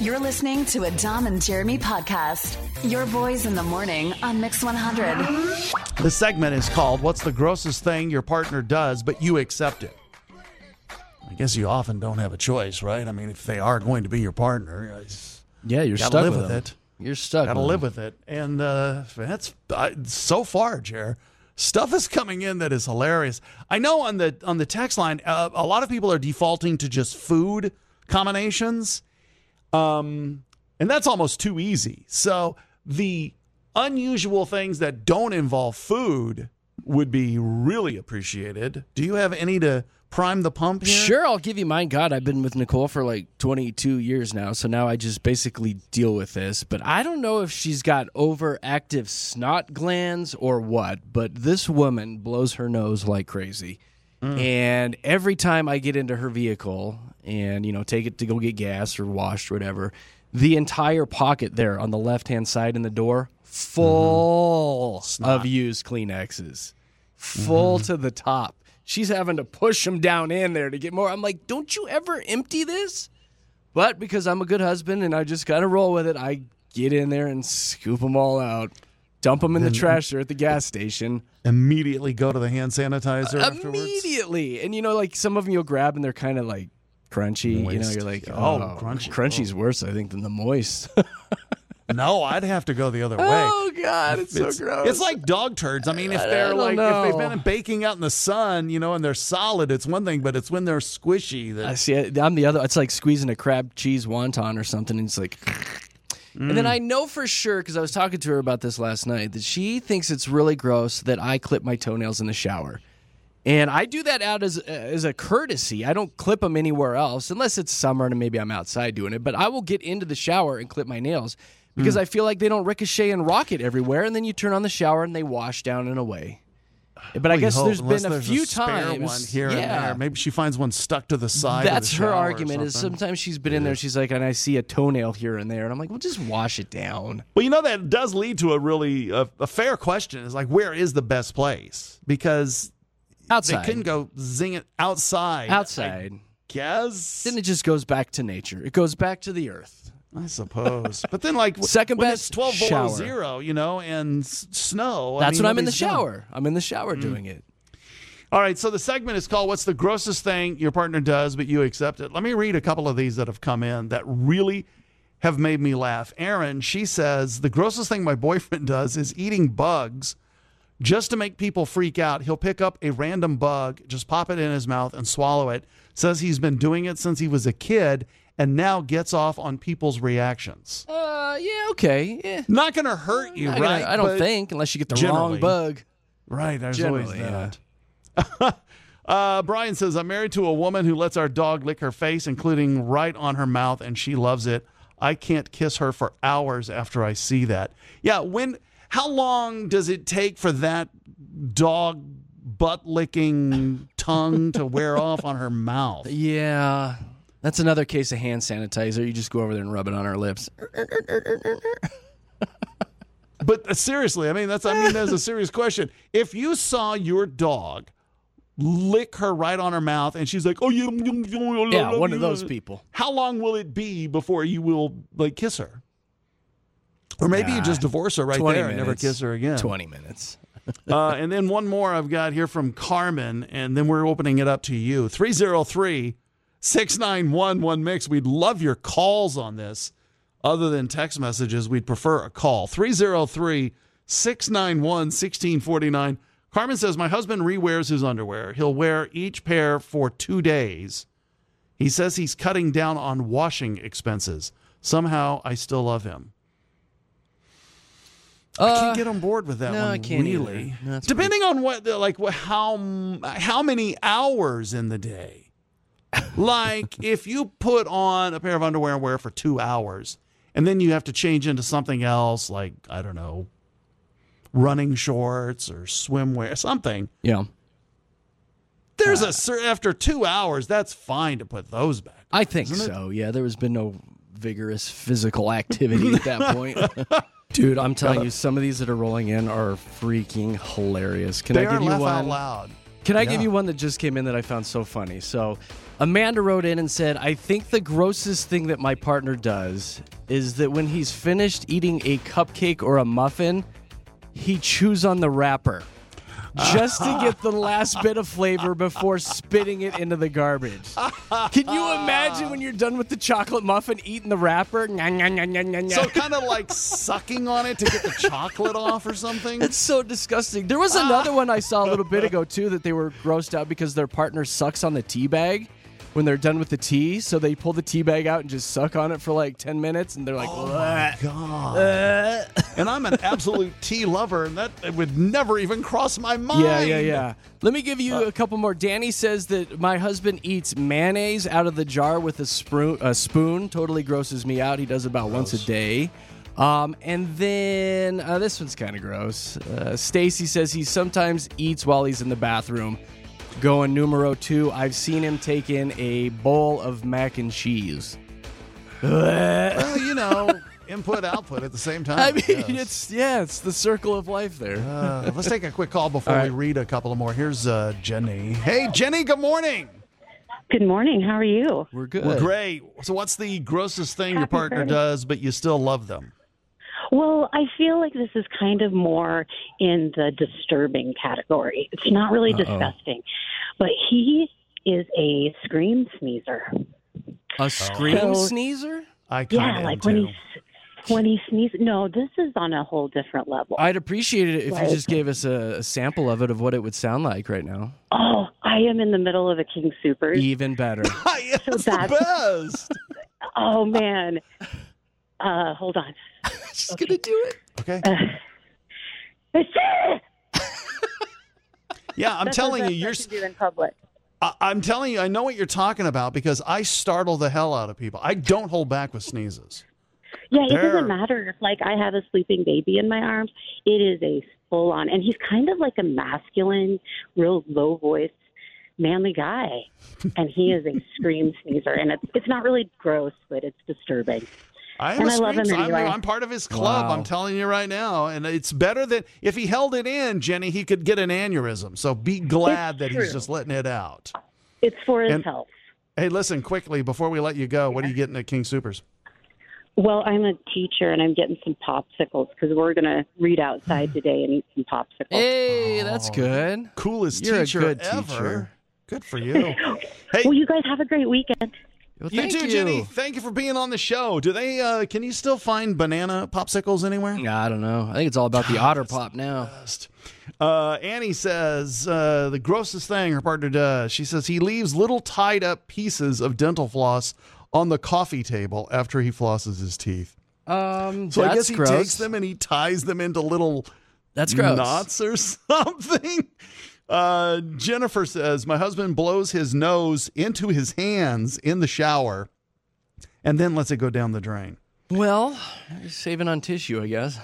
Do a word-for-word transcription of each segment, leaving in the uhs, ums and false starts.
You're listening to a Dom and Jeremy podcast. Your boys in the morning on Mix one hundred. The segment is called What's the Grossest Thing Your Partner Does, But You Accept It? I guess you often don't have a choice, right? I mean, if they are going to be your partner, yeah, you're gotta stuck live with, with them. it. You're stuck. Gotta with live them. with it. And uh, that's uh, so far, Jer. Stuff is coming in that is hilarious. I know on the on the text line, uh, a lot of people are defaulting to just food combinations. Um, and that's almost too easy. So the unusual things that don't involve food would be really appreciated. Do you have any to prime the pump here? Sure, I'll give you mine. God, I've been with Nicole for like twenty-two years now, so now I just basically deal with this. But I don't know if she's got overactive snot glands or what, but this woman blows her nose like crazy. Mm. And every time I get into her vehicle and, you know, take it to go get gas or washed or whatever, the entire pocket there on the left-hand side in the door, full mm-hmm. of used Kleenexes. Full mm-hmm. to the top. She's having to push them down in there to get more. I'm like, don't you ever empty this? But because I'm a good husband and I just got to roll with it, I get in there and scoop them all out. Dump them in the trash there at the gas station. Immediately go to the hand sanitizer uh, afterwards? Immediately. And, you know, like some of them you'll grab and they're kind of like crunchy. Moist. You know, you're like, oh, oh crunchy. Crunchy's oh. worse, I think, than the moist. No, I'd have to go the other way. Oh, God, it's, it's so gross. It's like dog turds. I mean, if I they're don't like, know. if they've been baking out in the sun, you know, and they're solid, it's one thing, but it's when they're squishy. That... I see. I'm the other. It's like squeezing a crab cheese wonton or something, and it's like... Mm. And then I know for sure, because I was talking to her about this last night, that she thinks it's really gross that I clip my toenails in the shower. And I do that out as as a courtesy. I don't clip them anywhere else, unless it's summer and maybe I'm outside doing it. But I will get into the shower and clip my nails because mm. I feel like they don't ricochet and rocket everywhere. And then you turn on the shower and they wash down and away. But I guess hope, there's been a there's few a spare times. One here yeah. and there. Maybe she finds one stuck to the side. That's of the her shower argument. Is sometimes she's been in there. She's like, and I see a toenail here and there, and I'm like, well, just wash it down. Well, you know that does lead to a really a, a fair question. Is like, where is the best place? Because outside, they couldn't go zing it outside. Outside, I guess. Then it just goes back to nature. It goes back to the earth. I suppose. But then, like, second when best, it's twelve shower. below zero, you know, and s- snow. That's I mean, when I'm in the done. shower. I'm in the shower mm. doing it. All right, so the segment is called What's the Grossest Thing Your Partner Does, But You Accept It? Let me read a couple of these that have come in that really have made me laugh. Erin, she says, the grossest thing my boyfriend does is eating bugs just to make people freak out. He'll pick up a random bug, just pop it in his mouth and swallow it. Says he's been doing it since he was a kid and now gets off on people's reactions. Uh, yeah, okay. Yeah. Not going to hurt you, Not right? Gonna, I don't but think, unless you get the generally. wrong bug. Right, there's Generally, always that. uh, Brian says, I'm married to a woman who lets our dog lick her face, including right on her mouth, and she loves it. I can't kiss her for hours after I see that. Yeah, when? How long does it take for that dog butt-licking tongue to wear off on her mouth? Yeah, that's another case of hand sanitizer. You just go over there and rub it on her lips. But uh, seriously, I mean, that's I mean, that's a serious question. If you saw your dog lick her right on her mouth and she's like, oh, you, yeah, one of those people. How long will it be before you will like kiss her? Or maybe nah, you just divorce her right there minutes. and never kiss her again. twenty minutes. uh, and then one more I've got here from Carmen, and then we're opening it up to you. three oh three, six nine one, one mix. We'd love your calls on this. Other than text messages, we'd prefer a call. three oh three, six nine one, one six four nine. Carmen says, my husband rewears his underwear. He'll wear each pair for two days. He says he's cutting down on washing expenses. Somehow, I still love him. Uh, I can't get on board with that no, one. I can't really. No, Depending pretty... on what, like, how how many hours in the day. Like, if you put on a pair of underwear and wear it for two hours, and then you have to change into something else, like, I don't know, running shorts or swimwear, something. Yeah. There's uh, a, after two hours, that's fine to put those back. I think so, it? yeah. There has been no vigorous physical activity at that point. Dude, I'm telling you, some of these that are rolling in are freaking hilarious. Can they I give are you laugh one? out loud. Can I Yeah. give you one that just came in that I found so funny? So Amanda wrote in and said, I think the grossest thing that my partner does is that when he's finished eating a cupcake or a muffin, he chews on the wrapper just to get the last bit of flavor before spitting it into the garbage. Can you imagine when you're done with the chocolate muffin, eating the wrapper? Nya, nya, nya, nya, nya, nya. So kind of like sucking on it to get the chocolate off or something? It's so disgusting. There was another one I saw a little bit ago, too, that they were grossed out because their partner sucks on the tea bag when they're done with the tea. So they pull the tea bag out and just suck on it for like ten minutes, and they're like, Oh, "Bleh." my God. Uh. And I'm an absolute tea lover, and that it would never even cross my mind. Yeah, yeah, yeah. Let me give you a couple more. Danny says that my husband eats mayonnaise out of the jar with a spoon. A spoon totally grosses me out. He does it about once a day. Um, and then uh, this one's kind of gross. Uh, Stacy says he sometimes eats while he's in the bathroom. Going numero two, I've seen him take in a bowl of mac and cheese. Well, you know, input, output at the same time. I mean, yes. it's, yeah, it's the circle of life there. Uh, let's take a quick call before All we right. read a couple of more. Here's uh, Jenny. Hey, Jenny, good morning. Good morning. How are you? We're good. Well, great. So what's the grossest thing your Happy partner Friday. does, but you still love them? Well, I feel like this is kind of more in the disturbing category. It's not really Uh-oh. disgusting, but he is a scream sneezer. A scream So- sneezer? I kind Yeah, of like am when too. he when he sneezes. No, this is on a whole different level. I'd appreciate it if Right. you just gave us a, a sample of it of what it would sound like right now. Oh, I am in the middle of a King Supers. Even better. It's So the that's- best. Oh man. Uh, hold on. She's gonna do it. Okay. Uh, Yeah, I'm That's telling the you, best you're. I can do in public. I, I'm telling you, I know what you're talking about because I startle the hell out of people. I don't hold back with sneezes. Yeah, it There- doesn't matter if, like, I have a sleeping baby in my arms. It is a full on, and he's kind of like a masculine, real low voice, manly guy, and he is a scream sneezer, and it's it's not really gross, but it's disturbing. I am And a I love him scream- I'm- anyway. I'm, part of his club. Wow. I'm telling you right now, and it's better than if he held it in, Jenny. He could get an aneurysm. So be glad It's that he's true. just letting it out. It's for his And- health. Hey, listen quickly before we let you go. What are you getting at King Supers? Well, I'm a teacher, and I'm getting some popsicles because we're going to read outside today and eat some popsicles. Hey, that's good. Coolest You're a teacher good ever. teacher. Good for you. Hey, Well, you guys have a great weekend. Well, you thank too, you. Jenny. Thank you for being on the show. Do they? Uh, can you still find banana popsicles anywhere? Yeah, I don't know. I think it's all about the otter pop now. Uh, Annie says uh, the grossest thing her partner does. She says he leaves little tied up pieces of dental floss on the coffee table after he flosses his teeth. Um, So that's I guess he gross. takes them and he ties them into little That's gross. knots or something. Uh, Jennifer says my husband blows his nose into his hands in the shower and then lets it go down the drain. Well, you're saving on tissue, I guess.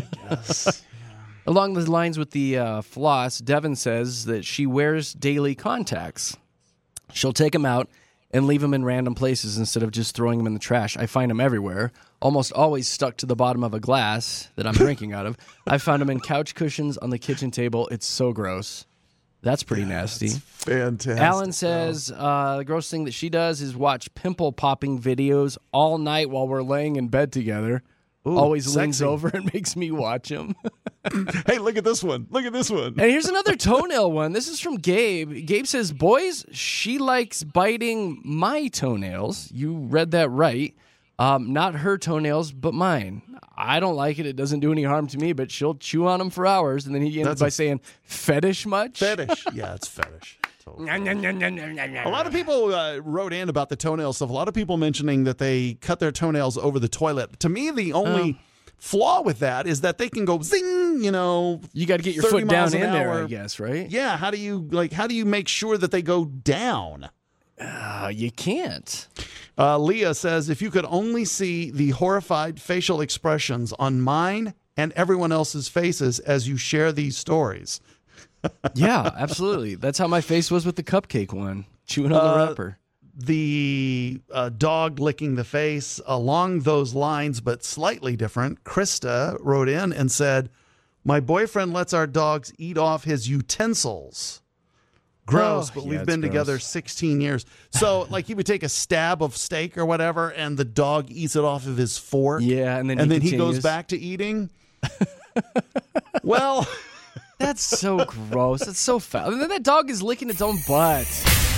Yes. Along the lines with the uh, floss, Devin says that she wears daily contacts. She'll take them out and leave them in random places instead of just throwing them in the trash. I find them everywhere, almost always stuck to the bottom of a glass that I'm drinking out of. I found them in couch cushions on the kitchen table. It's so gross. That's pretty nasty. Fantastic. Alan says uh, the gross thing that she does is watch pimple popping videos all night while we're laying in bed together. Ooh, Always sexy. leans over and makes me watch them. Hey, look at this one. Look at this one. And here's another toenail one. This is from Gabe. Gabe says, boys, she likes biting my toenails. You read that right. Um, not her toenails, but mine. I don't like it. It doesn't do any harm to me, but she'll chew on them for hours. And then he ends That's by a- saying, fetish much? Fetish. Yeah, it's fetish. Totally. A lot of people uh, wrote in about the toenail stuff. A lot of people mentioning that they cut their toenails over the toilet. To me, the only Oh. flaw with that is that they can go zing, you know. You got to get your thirty foot down miles in an there, hour. I guess, right? Yeah, how do you like how do you make sure that they go down? Uh, you can't. Uh, Leah says if you could only see the horrified facial expressions on mine and everyone else's faces as you share these stories. Yeah, absolutely. That's how my face was with the cupcake one, chewing on the Uh, wrapper. The uh, dog licking the face along those lines, but slightly different. Krista wrote in and said, my boyfriend lets our dogs eat off his utensils Gross, Oh, but yeah, we've it's been gross. together sixteen years. So, like, he would take a stab of steak or whatever, and the dog eats it off of his fork. Yeah, and then and he then he goes continues. back to eating. Well, That's so gross. That's so foul. And then that dog is licking its own butt.